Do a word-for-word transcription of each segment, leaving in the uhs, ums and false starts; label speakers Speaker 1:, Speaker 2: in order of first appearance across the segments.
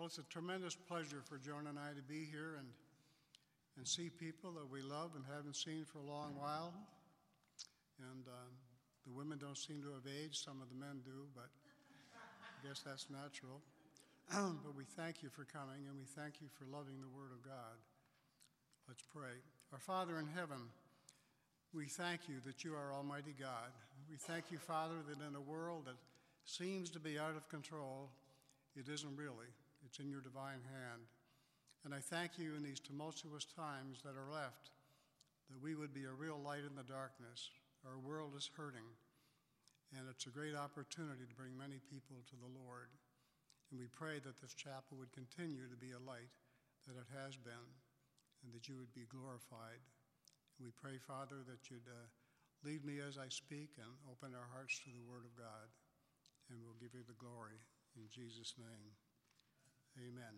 Speaker 1: Well, it's a tremendous pleasure for Joan and I to be here and, and see people that we love and haven't seen for a long while. And um, the women don't seem to have aged. Some of the men do, but I guess that's natural. But we thank you for coming, and we thank you for loving the Word of God. Let's pray. Our Father in heaven, we thank you that you are Almighty God. We thank you, Father, that in a world that seems to be out of control, it isn't really. It's in your divine hand. And I thank you in these tumultuous times that are left, that we would be a real light in the darkness. Our world is hurting, and it's a great opportunity to bring many people to the Lord. And we pray that this chapel would continue to be a light that it has been, and that you would be glorified. And we pray, Father, that you'd uh, lead me as I speak and open our hearts to the Word of God. And we'll give you the glory in Jesus' name. Amen.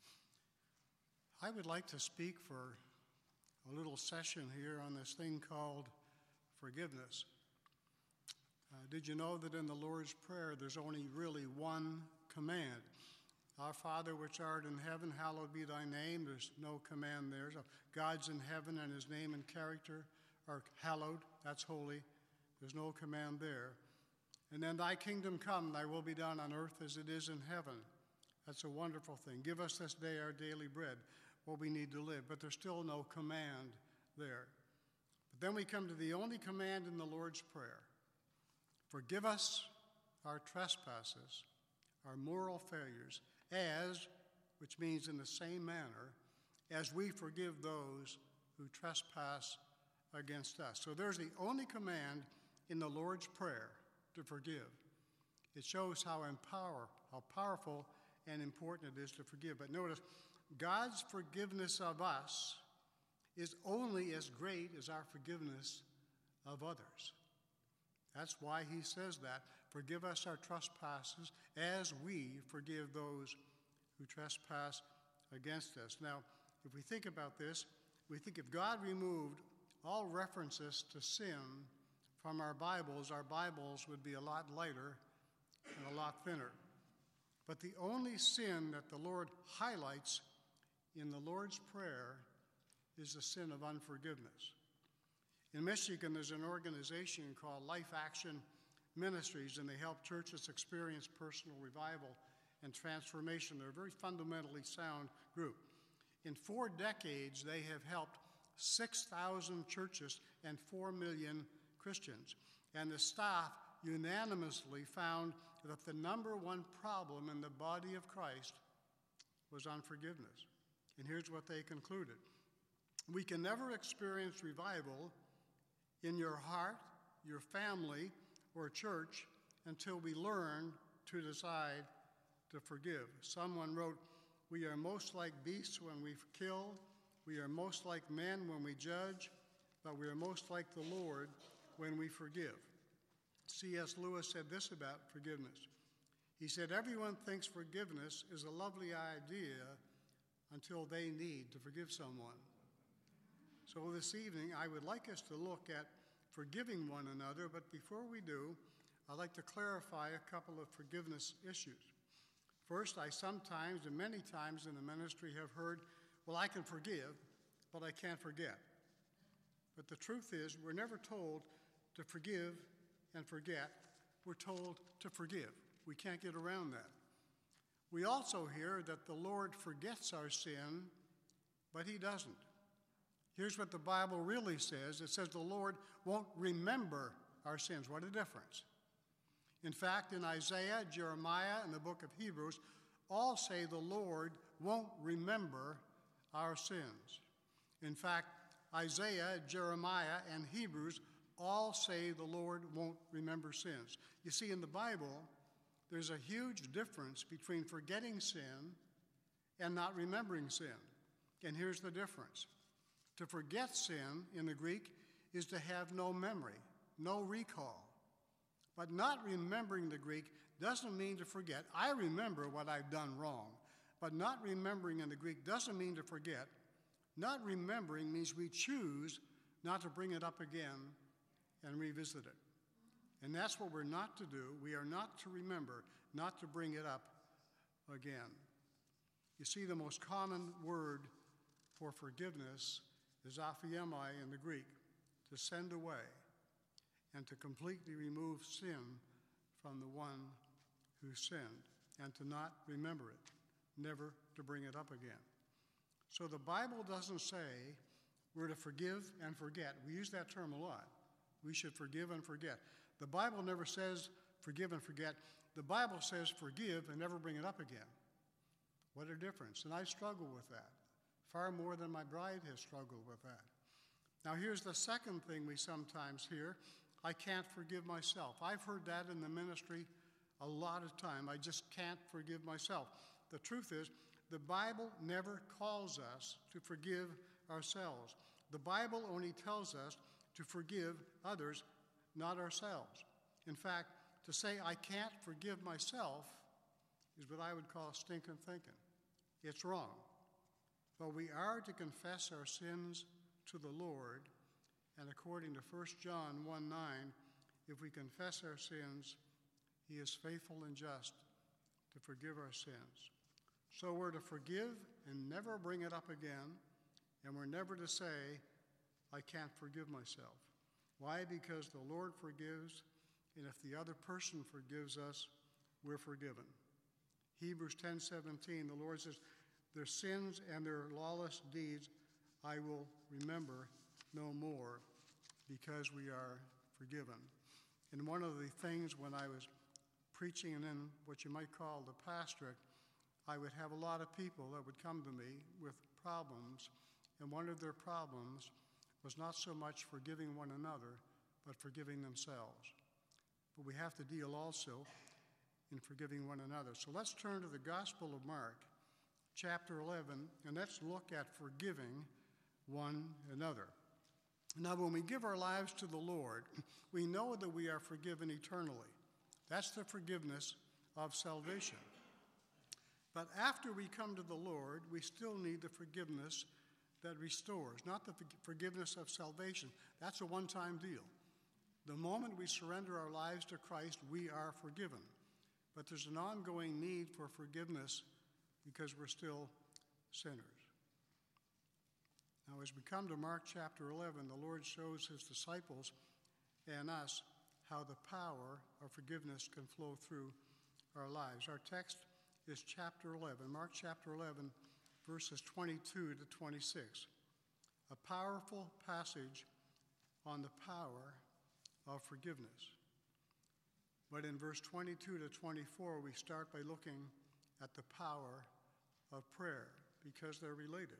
Speaker 1: I would like to speak for a little session here on this thing called forgiveness. Uh, did you know that in the Lord's Prayer there's only really one command? Our Father which art in heaven, hallowed be thy name. There's no command there. So God's in heaven and his name and character are hallowed. That's holy. There's no command there. And then thy kingdom come, thy will be done on earth as it is in heaven. That's a wonderful thing. Give us this day our daily bread, what we need to live. But there's still no command there. But then we come to the only command in the Lord's Prayer. Forgive us our trespasses, our moral failures, as, which means in the same manner, as we forgive those who trespass against us. So there's the only command in the Lord's Prayer, to forgive. It shows how empower, how powerful and important it is to forgive. But notice, God's forgiveness of us is only as great as our forgiveness of others. That's why he says that. Forgive us our trespasses as we forgive those who trespass against us. Now, if we think about this, we think if God removed all references to sin from our Bibles, our Bibles would be a lot lighter and a lot thinner. But the only sin that the Lord highlights in the Lord's Prayer is the sin of unforgiveness. In Michigan, there's an organization called Life Action Ministries, and they help churches experience personal revival and transformation. They're a very fundamentally sound group. In four decades, they have helped six thousand churches and four million Christians. And the staff unanimously found that the number one problem in the body of Christ was unforgiveness. And here's what they concluded. We can never experience revival in your heart, your family, or church until we learn to decide to forgive. Someone wrote, we are most like beasts when we kill, we are most like men when we judge, but we are most like the Lord when we forgive. C S Lewis said this about forgiveness. He said, everyone thinks forgiveness is a lovely idea until they need to forgive someone. So this evening, I would like us to look at forgiving one another, but before we do, I'd like to clarify a couple of forgiveness issues. First, I sometimes and many times in the ministry have heard, well, I can forgive, but I can't forget. But the truth is, we're never told to forgive and forget. We're told to forgive. We can't get around that. We also hear that the Lord forgets our sin, but he doesn't. Here's what the Bible really says. It says the Lord won't remember our sins. What a difference. In fact, in Isaiah, Jeremiah, and the book of Hebrews, all say the Lord won't remember our sins. In fact, Isaiah, Jeremiah, and Hebrews all say the Lord won't remember sins. You see, in the Bible, there's a huge difference between forgetting sin and not remembering sin. And here's the difference. To forget sin in the Greek is to have no memory, no recall. But not remembering the Greek doesn't mean to forget. I remember what I've done wrong. But not remembering in the Greek doesn't mean to forget. Not remembering means we choose not to bring it up again and revisit it. And that's what we're not to do. We are not to remember, not to bring it up again. You see, the most common word for forgiveness is aphiemi in the Greek, to send away and to completely remove sin from the one who sinned and to not remember it, never to bring it up again. So the Bible doesn't say we're to forgive and forget. We use that term a lot. We should forgive and forget. The Bible never says forgive and forget. The Bible says forgive and never bring it up again. What a difference. And I struggle with that, far more than my bride has struggled with that. Now here's the second thing we sometimes hear. I can't forgive myself. I've heard that in the ministry a lot of time. I just can't forgive myself. The truth is, the Bible never calls us to forgive ourselves. The Bible only tells us to forgive others, not ourselves. In fact, to say I can't forgive myself is what I would call stinking thinking. It's wrong. But we are to confess our sins to the Lord, and according to First John one nine, if we confess our sins, he is faithful and just to forgive our sins. So we're to forgive and never bring it up again, and we're never to say, I can't forgive myself. Why? Because the Lord forgives, and if the other person forgives us, we're forgiven. Hebrews ten seventeen, the Lord says, their sins and their lawless deeds I will remember no more, because we are forgiven. And one of the things when I was preaching and in what you might call the pastorate, I would have a lot of people that would come to me with problems, and one of their problems was not so much forgiving one another, but forgiving themselves. But we have to deal also in forgiving one another. So let's turn to the Gospel of Mark, chapter eleven, and let's look at forgiving one another. Now, when we give our lives to the Lord, we know that we are forgiven eternally. That's the forgiveness of salvation. But after we come to the Lord, we still need the forgiveness that restores, not the forgiveness of salvation. That's a one-time deal. The moment we surrender our lives to Christ, we are forgiven. But there's an ongoing need for forgiveness because we're still sinners. Now, as we come to Mark chapter eleven, the Lord shows his disciples and us how the power of forgiveness can flow through our lives. Our text is chapter eleven, Mark chapter eleven, verses twenty-two to twenty-six. A powerful passage on the power of forgiveness. But in verse twenty-two to twenty-four, we start by looking at the power of prayer because they're related.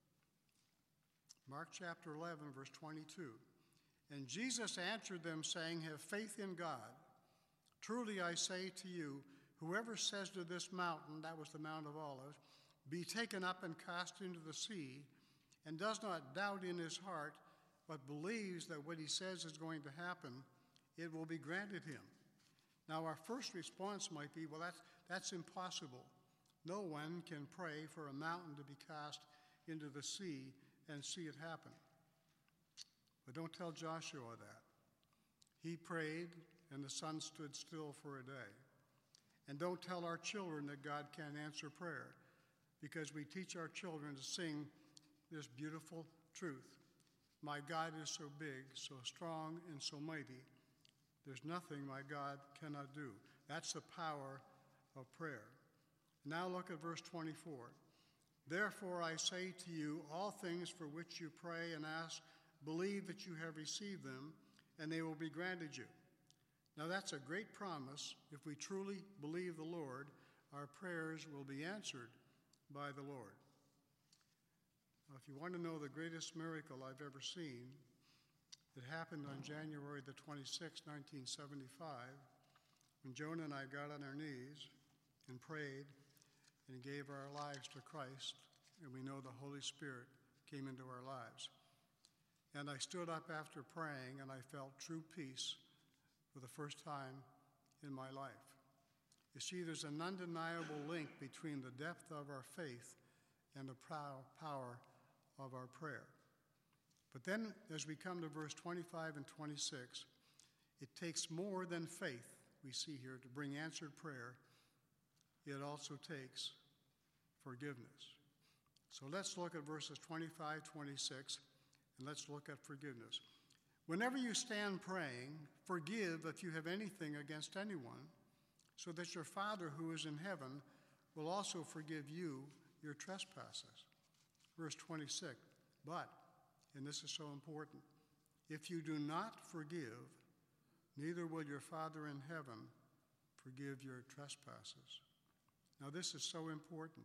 Speaker 1: Mark chapter eleven, verse twenty-two. And Jesus answered them, saying, have faith in God. Truly I say to you, whoever says to this mountain, that was the Mount of Olives, be taken up and cast into the sea, and does not doubt in his heart, but believes that what he says is going to happen, it will be granted him. Now our first response might be, well, that's, that's impossible. No one can pray for a mountain to be cast into the sea and see it happen. But don't tell Joshua that. He prayed, and the sun stood still for a day. And don't tell our children that God can't answer prayer, because we teach our children to sing this beautiful truth. My God is so big, so strong, and so mighty. There's nothing my God cannot do. That's the power of prayer. Now look at verse twenty-four. Therefore I say to you, all things for which you pray and ask, believe that you have received them, and they will be granted you. Now that's a great promise. If we truly believe the Lord, our prayers will be answered by the Lord. Now, if you want to know the greatest miracle I've ever seen, it happened on January the twenty-sixth, nineteen seventy-five, when Jonah and I got on our knees and prayed and gave our lives to Christ, and we know the Holy Spirit came into our lives. And I stood up after praying, and I felt true peace for the first time in my life. You see, there's an undeniable link between the depth of our faith and the power of our prayer. But then, as we come to verse twenty-five and twenty-six, it takes more than faith, we see here, to bring answered prayer. It also takes forgiveness. So let's look at verses twenty-five, twenty-six, and let's look at forgiveness. Whenever you stand praying, forgive if you have anything against anyone, so that your Father who is in heaven will also forgive you your trespasses. Verse twenty-six, but, and this is so important, if you do not forgive, neither will your Father in heaven forgive your trespasses. Now this is so important.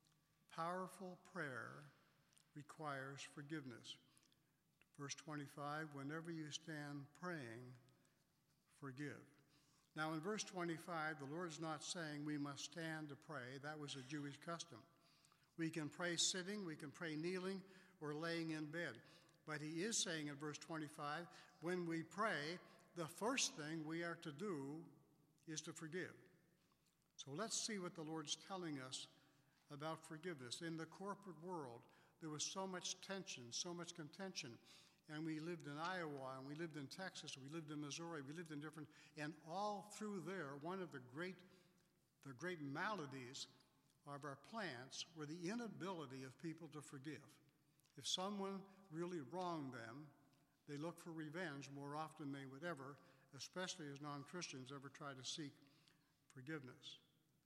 Speaker 1: Powerful prayer requires forgiveness. Verse twenty-five, whenever you stand praying, forgive. Now in verse twenty-five, the Lord's not saying we must stand to pray. That was a Jewish custom. We can pray sitting, we can pray kneeling, or laying in bed. But he is saying in verse twenty-five, when we pray, the first thing we are to do is to forgive. So let's see what the Lord's telling us about forgiveness. In the corporate world, there was so much tension, so much contention. And we lived in Iowa, and we lived in Texas, we lived in Missouri, we lived in different, and all through there, one of the great, the great maladies of our plants were the inability of people to forgive. If someone really wronged them, they looked for revenge more often than they would ever, especially as non-Christians, ever try to seek forgiveness.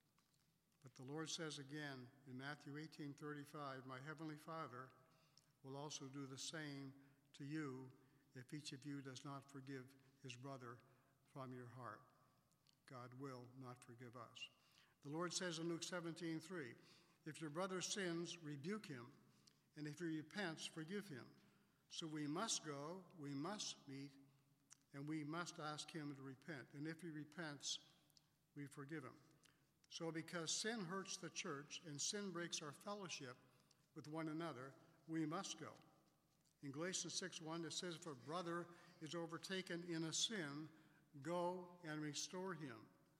Speaker 1: But the Lord says again in Matthew eighteen thirty-five, my heavenly Father will also do the same to you if each of you does not forgive his brother from your heart. God will not forgive us. The Lord says in Luke seventeen three, if your brother sins, rebuke him, and if he repents, forgive him. So we must go, we must meet, and we must ask him to repent. And if he repents, we forgive him. So because sin hurts the church and sin breaks our fellowship with one another, we must go. In Galatians six one, it says, if a brother is overtaken in a sin, go and restore him.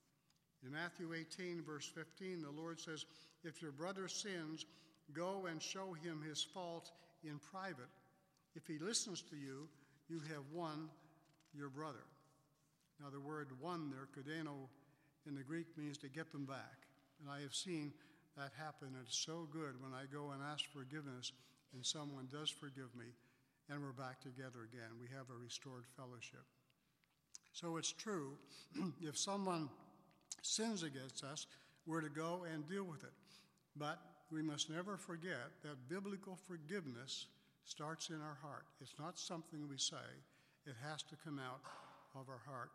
Speaker 1: In Matthew eighteen, verse fifteen, the Lord says, if your brother sins, go and show him his fault in private. If he listens to you, you have won your brother. Now the word won there, kodeno, in the Greek means to get them back. And I have seen that happen. It's so good when I go and ask forgiveness and someone does forgive me and we're back together again. We have a restored fellowship. So it's true, if someone sins against us, we're to go and deal with it. But we must never forget that biblical forgiveness starts in our heart. It's not something we say. It has to come out of our heart.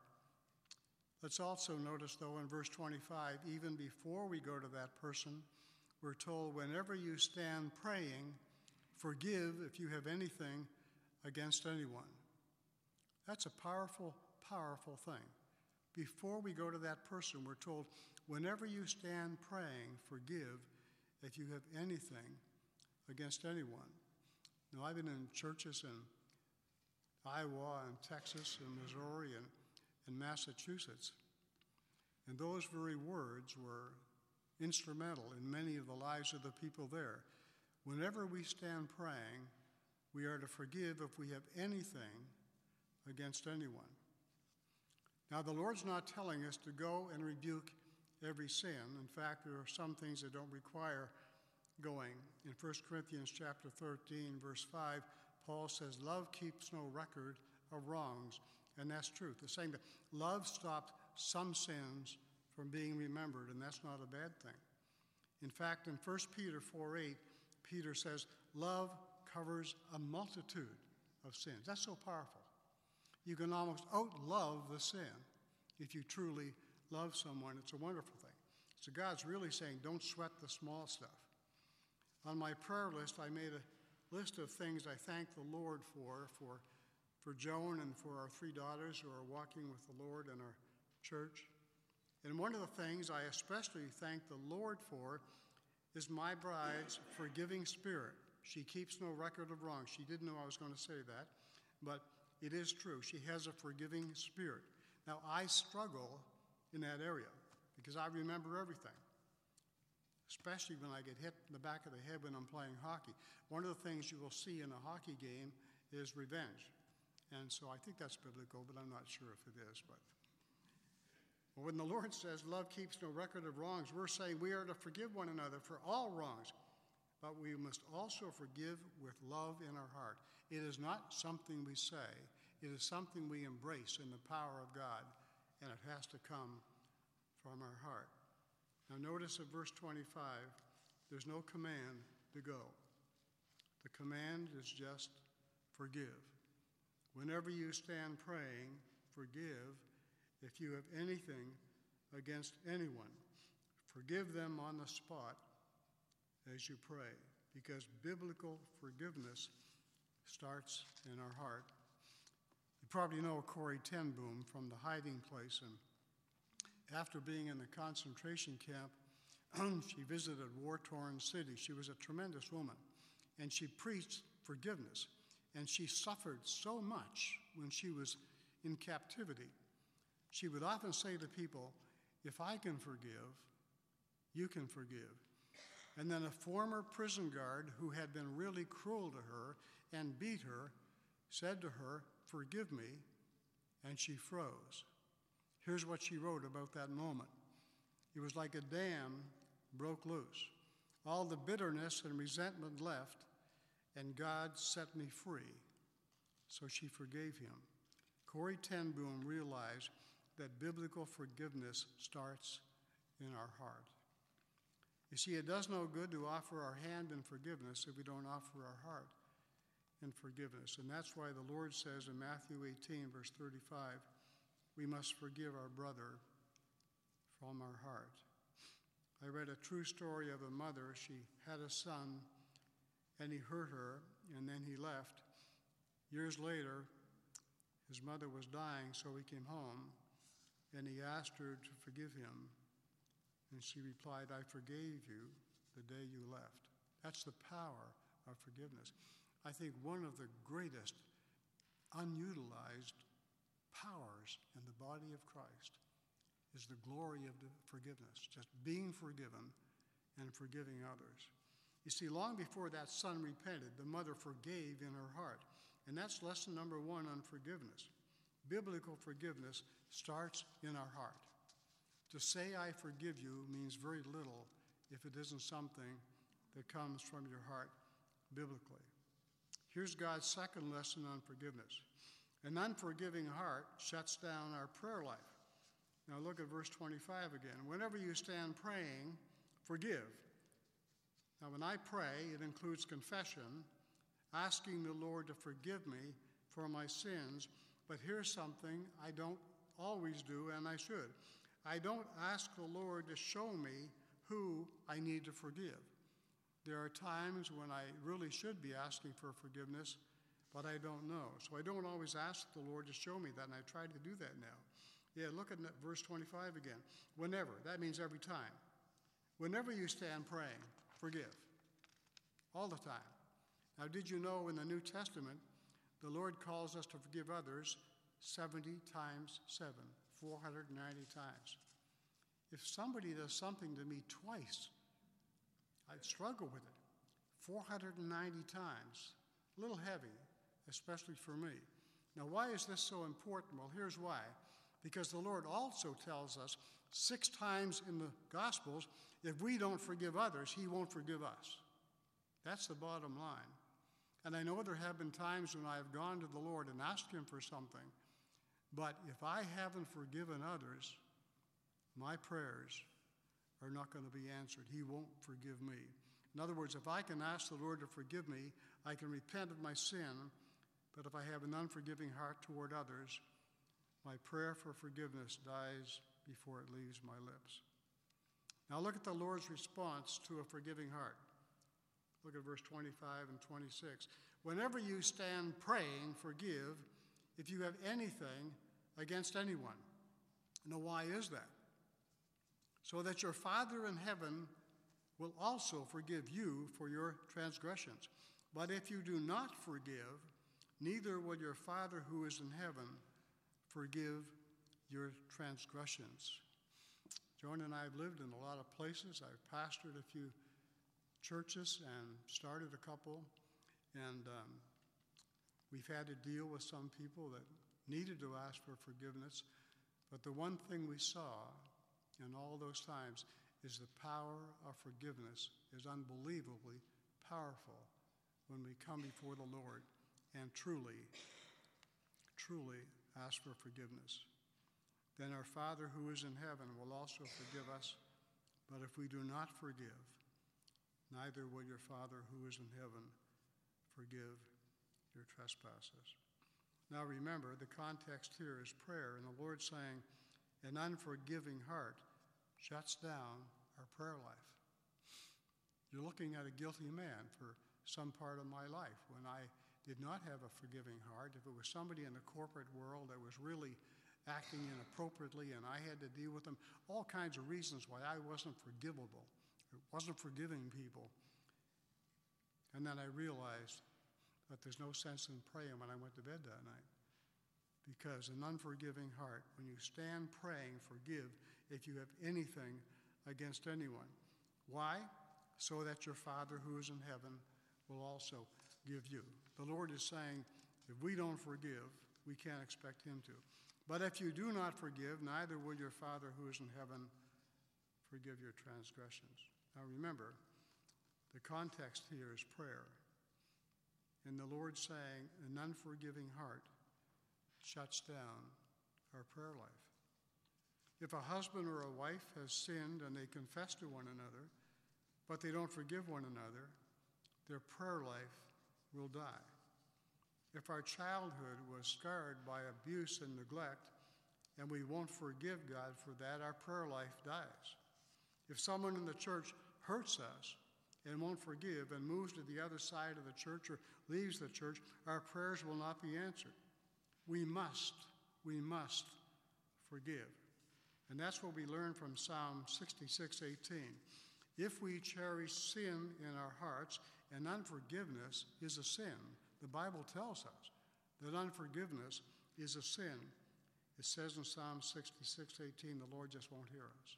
Speaker 1: Let's also notice, though, in verse twenty-five, even before we go to that person, we're told, whenever you stand praying, forgive if you have anything against anyone. That's a powerful, powerful thing. Before we go to that person, we're told, whenever you stand praying, forgive if you have anything against anyone. Now, I've been in churches in Iowa and Texas and Missouri and in Massachusetts. And those very words were instrumental in many of the lives of the people there. Whenever we stand praying, we are to forgive if we have anything against anyone. Now, the Lord's not telling us to go and rebuke every sin. In fact, there are some things that don't require going. In First Corinthians chapter thirteen, verse five, Paul says, love keeps no record of wrongs. And that's truth. The saying that love stopped some sins from being remembered, and that's not a bad thing. In fact, in First Peter four eight, Peter says, love covers a multitude of sins. That's so powerful. You can almost out-love the sin if you truly love someone. It's a wonderful thing. So God's really saying, don't sweat the small stuff. On my prayer list, I made a list of things I thank the Lord for, for for Joan and for our three daughters who are walking with the Lord in our church. And one of the things I especially thank the Lord for is my bride's forgiving spirit. She keeps no record of wrong. She didn't know I was going to say that, but it is true. She has a forgiving spirit. Now, I struggle in that area because I remember everything, especially when I get hit in the back of the head when I'm playing hockey. One of the things you will see in a hockey game is revenge. And so I think that's biblical, but I'm not sure if it is. But Well, when the Lord says love keeps no record of wrongs, we're saying we are to forgive one another for all wrongs, but we must also forgive with love in our heart. It is not something we say. It is something we embrace in the power of God, and it has to come from our heart. Now notice at verse twenty-five, there's no command to go. The command is just forgive. Whenever you stand praying, forgive if you have anything against anyone. Forgive them on the spot as you pray, because biblical forgiveness starts in our heart. You probably know Corrie ten Boom from The Hiding Place, and after being in the concentration camp, she visited a war-torn city. She was a tremendous woman, and she preached forgiveness, and she suffered so much when she was in captivity. She would often say to people, if I can forgive, you can forgive. And then a former prison guard who had been really cruel to her and beat her said to her, forgive me, and she froze. Here's what she wrote about that moment. It was like a dam broke loose. All the bitterness and resentment left, and God set me free. So she forgave him. Corrie ten Boom realized that biblical forgiveness starts in our heart. You see, it does no good to offer our hand in forgiveness if we don't offer our heart in forgiveness. And that's why the Lord says in Matthew eighteen, verse thirty-five, we must forgive our brother from our heart. I read a true story of a mother. She had a son, and he hurt her, and then he left. Years later, his mother was dying, so he came home, and he asked her to forgive him. And she replied, I forgave you the day you left. That's the power of forgiveness. I think one of the greatest unutilized powers in the body of Christ is the glory of the forgiveness, just being forgiven and forgiving others. You see, long before that son repented, the mother forgave in her heart. And that's lesson number one on forgiveness. Biblical forgiveness starts in our heart. To say I forgive you means very little if it isn't something that comes from your heart biblically. Here's God's second lesson on forgiveness. An unforgiving heart shuts down our prayer life. Now look at verse twenty-five again. Whenever you stand praying, forgive. Now when I pray, it includes confession, asking the Lord to forgive me for my sins. But here's something I don't always do, and I should. I don't ask the Lord to show me who I need to forgive. There are times when I really should be asking for forgiveness, but I don't know. So I don't always ask the Lord to show me that, and I try to do that now. Yeah, look at verse twenty-five again. Whenever, that means every time. Whenever you stand praying, forgive. All the time. Now, did you know in the New Testament, the Lord calls us to forgive others seventy times seven, four hundred ninety times. If somebody does something to me twice, I'd struggle with it. four hundred ninety times. A little heavy, especially for me. Now, why is this so important? Well, here's why. Because the Lord also tells us six times in the Gospels, if we don't forgive others, he won't forgive us. That's the bottom line. And I know there have been times when I have gone to the Lord and asked him for something, but if I haven't forgiven others, my prayers are not going to be answered. He won't forgive me. In other words, if I can ask the Lord to forgive me, I can repent of my sin, but if I have an unforgiving heart toward others, my prayer for forgiveness dies before it leaves my lips. Now look at the Lord's response to a forgiving heart. Look at verse twenty-five and twenty-six. Whenever you stand praying, forgive if you have anything against anyone. Now why is that? So that your Father in heaven will also forgive you for your transgressions. But if you do not forgive, neither will your Father who is in heaven forgive your transgressions. Joan and I have lived in a lot of places. I've pastored a few churches and started a couple, and um, we've had to deal with some people that needed to ask for forgiveness. But the one thing we saw in all those times is the power of forgiveness is unbelievably powerful when we come before the Lord and truly, truly ask for forgiveness. Then our Father who is in heaven will also forgive us. But if we do not forgive, neither will your Father who is in heaven forgive your trespasses. Now remember, the context here is prayer, and the Lord's saying, an unforgiving heart shuts down our prayer life. You're looking at a guilty man for some part of my life when I did not have a forgiving heart. If it was somebody in the corporate world that was really acting inappropriately and I had to deal with them, all kinds of reasons why I wasn't forgivable, or wasn't forgiving people. And then I realized that there's no sense in praying when I went to bed that night. Because an unforgiving heart, when you stand praying, forgive if you have anything against anyone. Why? So that your Father who is in heaven will also give you. The Lord is saying, if we don't forgive, we can't expect him to. But if you do not forgive, neither will your Father who is in heaven forgive your transgressions. Now remember, the context here is prayer. And the Lord's saying, an unforgiving heart shuts down our prayer life. If a husband or a wife has sinned and they confess to one another, but they don't forgive one another, their prayer life will die. If our childhood was scarred by abuse and neglect, and we won't forgive God for that, our prayer life dies. If someone in the church hurts us and won't forgive and moves to the other side of the church or leaves the church, our prayers will not be answered. We must, we must forgive. And that's what we learn from Psalm sixty-six eighteen. If we cherish sin in our hearts, and unforgiveness is a sin. The Bible tells us that unforgiveness is a sin. It says in Psalm sixty-six eighteen, the Lord just won't hear us.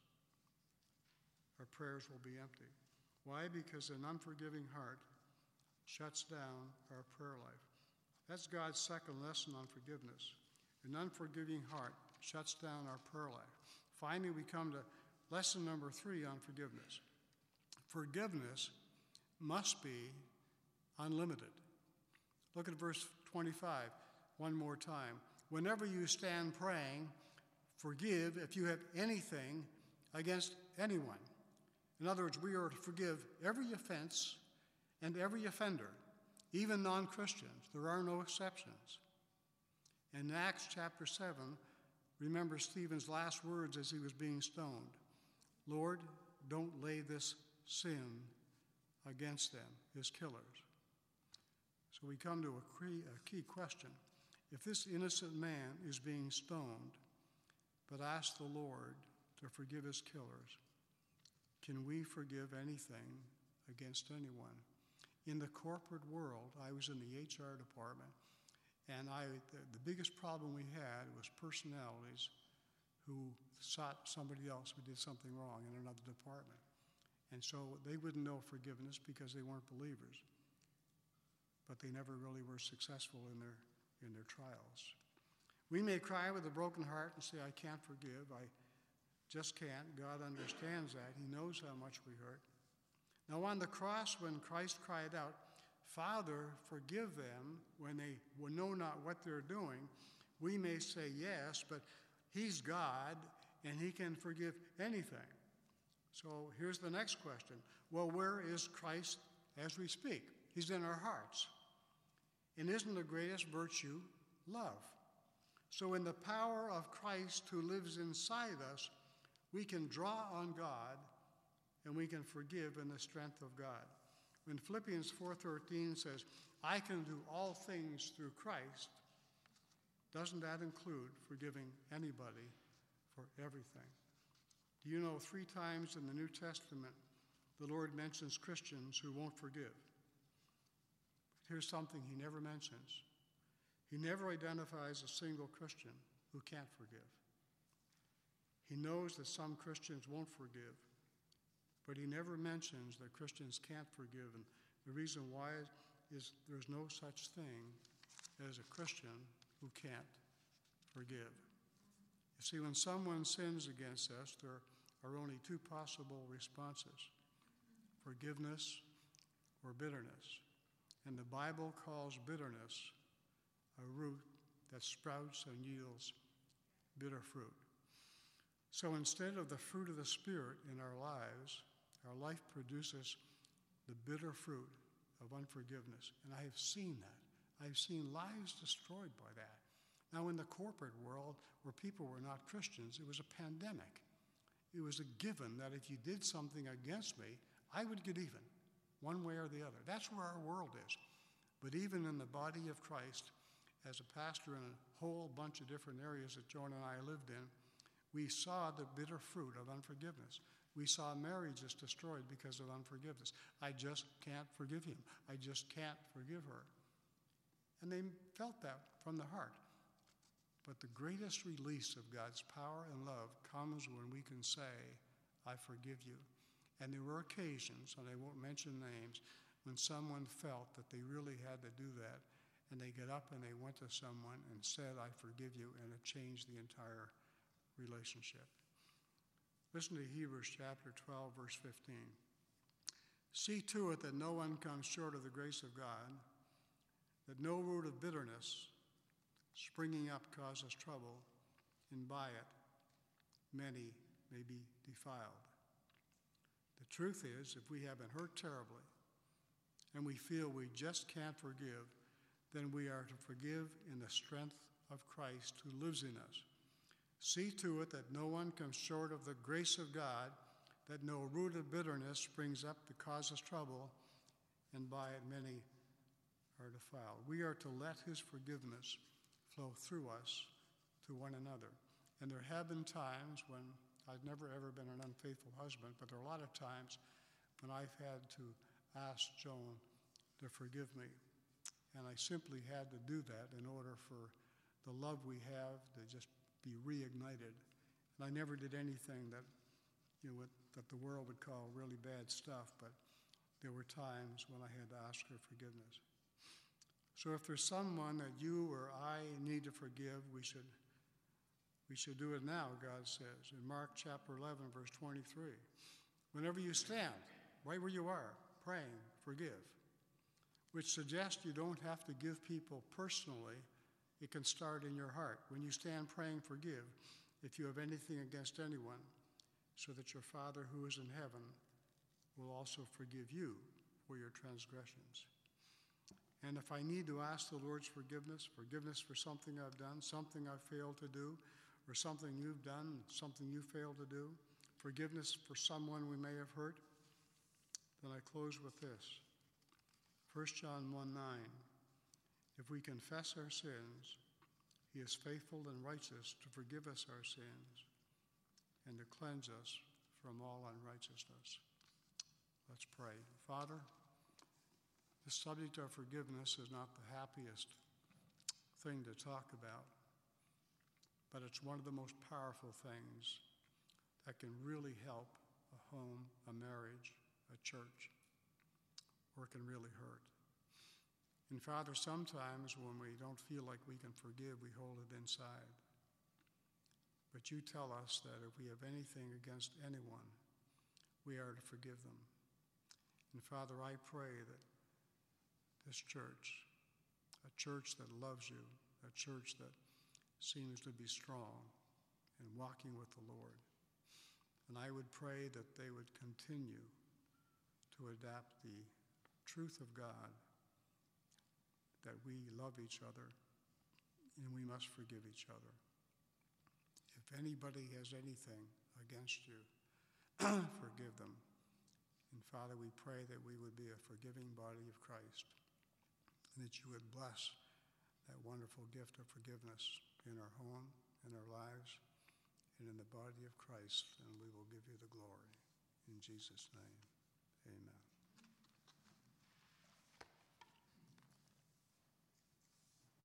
Speaker 1: Our prayers will be empty. Why? Because an unforgiving heart shuts down our prayer life. That's God's second lesson on forgiveness. An unforgiving heart shuts down our prayer life. Finally, we come to lesson number three on forgiveness. Forgiveness must be unlimited. Look at verse twenty-five one more time. Whenever you stand praying, forgive if you have anything against anyone. In other words, we are to forgive every offense and every offender, even non-Christians. There are no exceptions. In Acts chapter seven, remember Stephen's last words as he was being stoned. Lord, don't lay this sin against them, his killers. So we come to a key, a key question. If this innocent man is being stoned, but asks the Lord to forgive his killers, can we forgive anything against anyone? In the corporate world, I was in the H R department, and I, the, the biggest problem we had was personalities who sought somebody else who did something wrong in another department. And so they wouldn't know forgiveness because they weren't believers. But they never really were successful in their, in their trials. We may cry with a broken heart and say, I can't forgive. I just can't. God understands that. He knows how much we hurt. Now on the cross, when Christ cried out, Father, forgive them when they know not what they're doing, we may say yes, but he's God and he can forgive anything. So here's the next question. Well, where is Christ as we speak? He's in our hearts. And isn't the greatest virtue love? So in the power of Christ who lives inside us, we can draw on God and we can forgive in the strength of God. When Philippians four thirteen says, I can do all things through Christ, doesn't that include forgiving anybody for everything? Do you know three times in the New Testament the Lord mentions Christians who won't forgive? Here's something he never mentions. He never identifies a single Christian who can't forgive. He knows that some Christians won't forgive, but he never mentions that Christians can't forgive. And the reason why is there's no such thing as a Christian who can't forgive. You see, when someone sins against us, there are only two possible responses: forgiveness or bitterness. And the Bible calls bitterness a root that sprouts and yields bitter fruit. So instead of the fruit of the Spirit in our lives, our life produces the bitter fruit of unforgiveness. And I have seen that. I've seen lives destroyed by that. Now, in the corporate world, where people were not Christians, it was a pandemic. It was a given that if you did something against me, I would get even, one way or the other. That's where our world is. But even in the body of Christ, as a pastor in a whole bunch of different areas that Joan and I lived in, we saw the bitter fruit of unforgiveness. We saw marriages destroyed because of unforgiveness. I just can't forgive him. I just can't forgive her. And they felt that from the heart. But the greatest release of God's power and love comes when we can say, I forgive you. And there were occasions, and I won't mention names, when someone felt that they really had to do that, and they get up and they went to someone and said, I forgive you, and it changed the entire relationship. Listen to Hebrews chapter twelve, verse fifteen. See to it that no one comes short of the grace of God, that no root of bitterness springing up causes trouble, and by it many may be defiled. The truth is, if we have been hurt terribly and we feel we just can't forgive, then we are to forgive in the strength of Christ who lives in us. See to it that no one comes short of the grace of God, that no root of bitterness springs up to cause us trouble, and by it many are defiled. We are to let his forgiveness flow through us to one another. And there have been times when I've never ever been an unfaithful husband, but there are a lot of times when I've had to ask Joan to forgive me. And I simply had to do that in order for the love we have to just be reignited. And I never did anything that, you know, that the world would call really bad stuff, but there were times when I had to ask her forgiveness. So if there's someone that you or I need to forgive, we should we should do it now, God says, in Mark chapter eleven, verse twenty-three. Whenever you stand, right where you are, praying, forgive, which suggests you don't have to give people personally. It can start in your heart. When you stand praying, forgive if you have anything against anyone, so that your Father who is in heaven will also forgive you for your transgressions. And if I need to ask the Lord's forgiveness, forgiveness for something I've done, something I've failed to do, or something you've done, something you failed to do, forgiveness for someone we may have hurt, then I close with this. First John one nine. If we confess our sins, he is faithful and righteous to forgive us our sins and to cleanse us from all unrighteousness. Let's pray. Father, the subject of forgiveness is not the happiest thing to talk about, but it's one of the most powerful things that can really help a home, a marriage, a church, or it can really hurt. And Father, sometimes when we don't feel like we can forgive, we hold it inside. But you tell us that if we have anything against anyone, we are to forgive them. And Father, I pray that this church, a church that loves you, a church that seems to be strong and walking with the Lord, and I would pray that they would continue to adapt the truth of God, that we love each other and we must forgive each other. If anybody has anything against you, forgive them. And Father, we pray that we would be a forgiving body of Christ, and that you would bless that wonderful gift of forgiveness in our home, in our lives, and in the body of Christ, and we will give you the glory. In Jesus' name, amen.